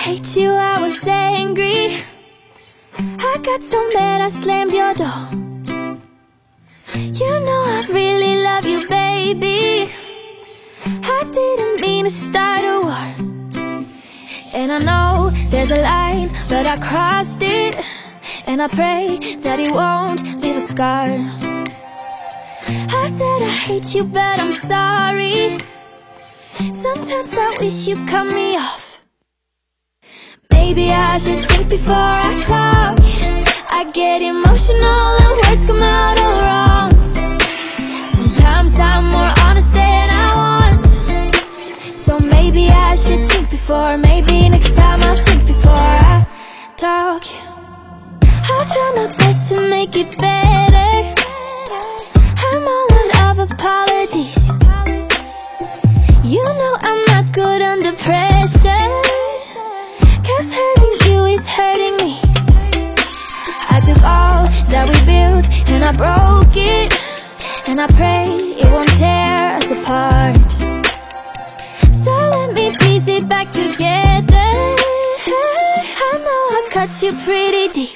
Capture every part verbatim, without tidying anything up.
hate you, I was angry. I got so mad I slammed your door. You know I really love you, baby. I didn't mean to start a war. And I know there's a line, but I crossed it. And I pray that it won't leave a scar. I said I hate you, but I'm sorry. Sometimes I wish you'd cut me off. Maybe I should think before I talk. I get emotional and words come out all wrong. Sometimes I'm more honest than I want. So maybe I should think before. Maybe next time I'll think before I talk. I'll try my best to make it better. I'm all out of apologies. You know I'm not good under pressure, 'cause hurting you is hurting me. I took all that we built and I broke it. And I pray it won't tear us apart. So let me piece it back together. I know I cut you pretty deep.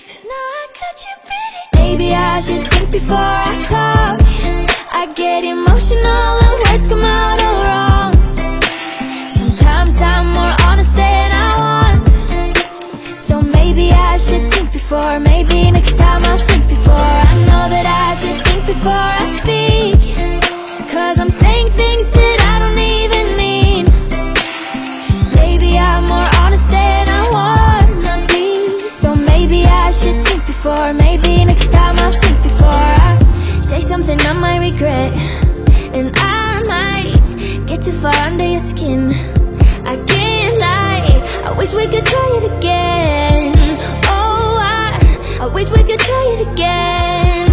Maybe I should think before I talk. I get emotional and words come out all wrong. Sometimes I'm more honest than I want. So maybe I should think before. Maybe next time I'll think before. I know that I should think before I speak, 'cause I'm saying things that I don't even mean. Maybe I'm more honest than I wanna be. So maybe I should think before. Maybe next time I'll think before I say something I might regret. And I might get too far under your skin. I can't lie, I wish we could try it again. Oh, I, I wish we could try it again.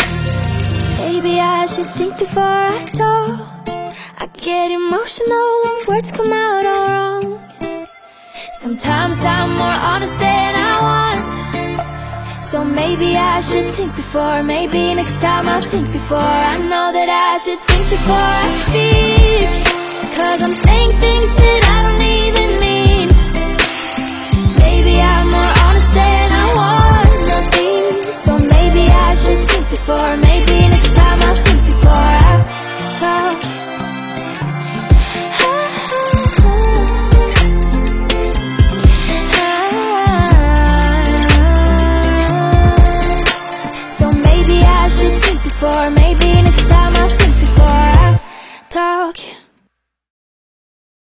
Maybe I should think before I talk. I get emotional and words come out all wrong. Sometimes I'm more honest than I want. So maybe I should think before. Maybe next time I'll think before. I know that I should think before I speak, 'cause I'm saying things that I don't even mean. Maybe I'm more honest than I wanna be. So maybe I should think before. Maybe next time I'll think before I talk. So maybe I should think before.